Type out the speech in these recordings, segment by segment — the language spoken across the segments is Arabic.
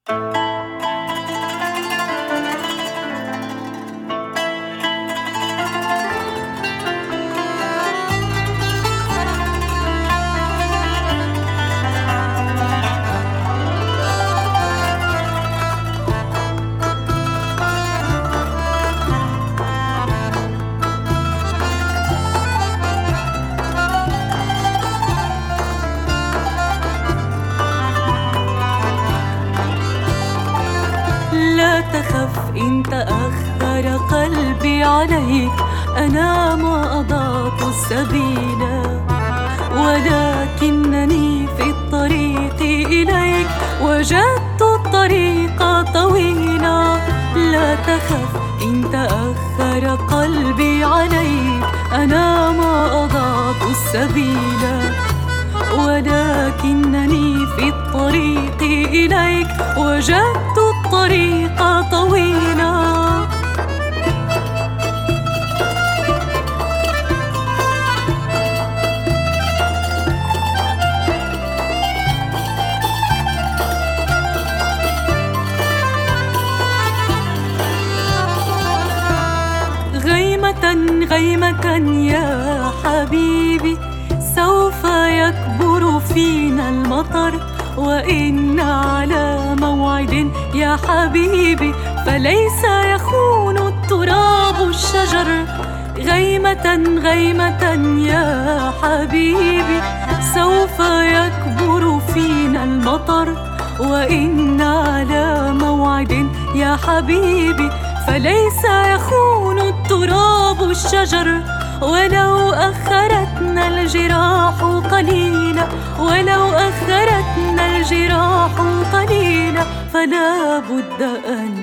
لا تخف إن تأخر قلبي عليك، أنا ما أضعت السبيل، ولكنني في الطريق إليك وجدت الطريق طويلا. لا تخف إن تأخر قلبي عليك، أنا ما أضعت السبيل، ولكنني في الطريق إليك وجدت الطريق طويلا. غيمة غيمة يا حبيبي، سوف يكبر فينا المطر، وإن على موعد يا حبيبي، فليس يخون التراب الشجر. غيمة غيمة يا حبيبي، سوف يكبر فينا المطر، وإن على موعد يا حبيبي، فليس يخون التراب الشجر. ولو أخرتنا الجراح قليلا، ولو أخرتنا الجراح قليلا، فلا بد أن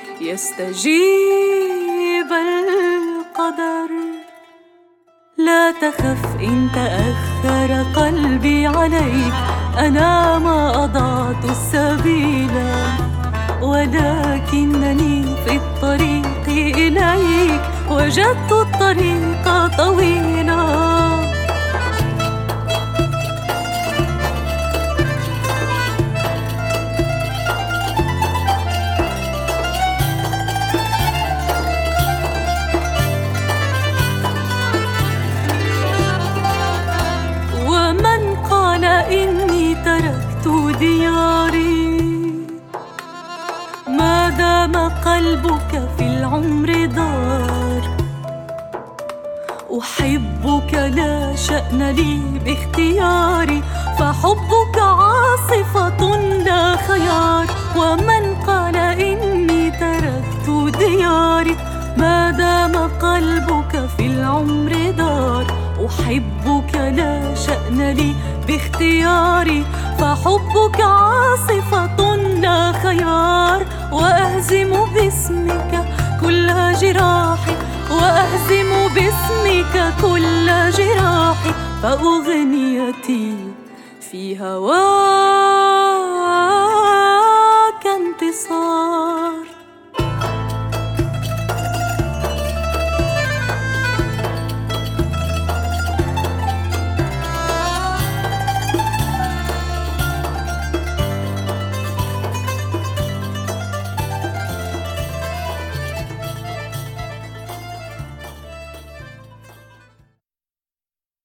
يستجيب القدر. لا تخف إن تأخر قلبي عليك، أنا ما أضعت السبيل، ولكنني في الطريق إليك وجدت الطريق طويلا. ومن قال إني تركت دياري، ما دام قلبك في العمر دار. أحبك لا شأن لي باختياري، فحبك عاصفة لا خيار. ومن قال إني تركت دياري، ما دام قلبك في العمر دار. أحبك لا شأن لي باختياري، فحبك عاصفة لا خيار. وأهزم باسمك كل جراحي، وأهزم باسمك كل جراحي، فأغنيتي في هواك